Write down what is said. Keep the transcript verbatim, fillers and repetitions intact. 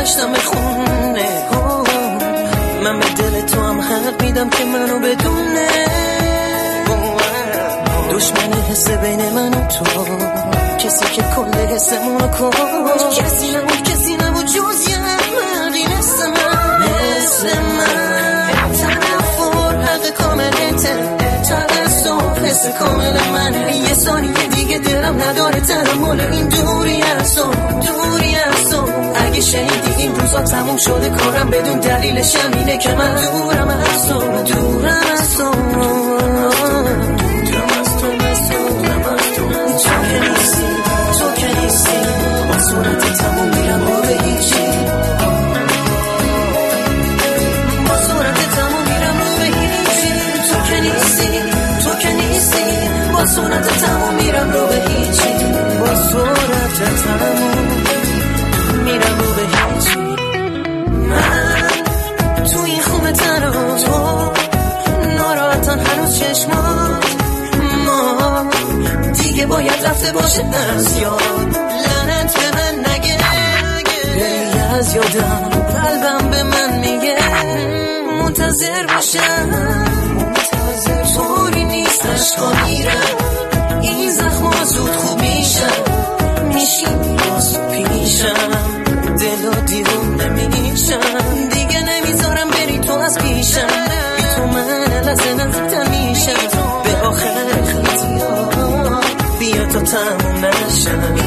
برگشتم به خونه. من به دل تو هم حق میدم که منو بدونه. دشمنی حس بین من و تو، کسی که کل حسمونو کش. کسی نبود کسی نبود جز یه مردی مثل من، مثل من. تنفر حق کاملته، ترسم حس کامل من. یه ثانیه دیگه دلم نداره تحمل این دوری از تو، دوری از تو. اگه شنیدی این روزا تموم شده کارم بدون دلیلش اینه که من دورم از تو، دورم از تو. صورت تموم میرم رو به هیچی، با صورت تموم میرم رو به هیچی. تو که نیستی، تو که نیستی، با صورت تموم میرم رو به هیچی، با صورت تموم میرم رو به هیچی. من تو این خونه تنها، تو ناراحتن هنوز چشمات. ما دیگه باید رفته باشه از یاد، لعنت به من نگه. بری از یادم قلبم به من میگه منتظر باشم، منتظر. طوری نیست عشقا میرم، این زخما زود خوب میشم. میشیم باز پیشم، دل و دیوون نمیشم. دیگه نمیذارم بری تو از پیشم، بی تو من لحظه نزدیکتر میشم به آخر خطی. بیا تا تموم نشم،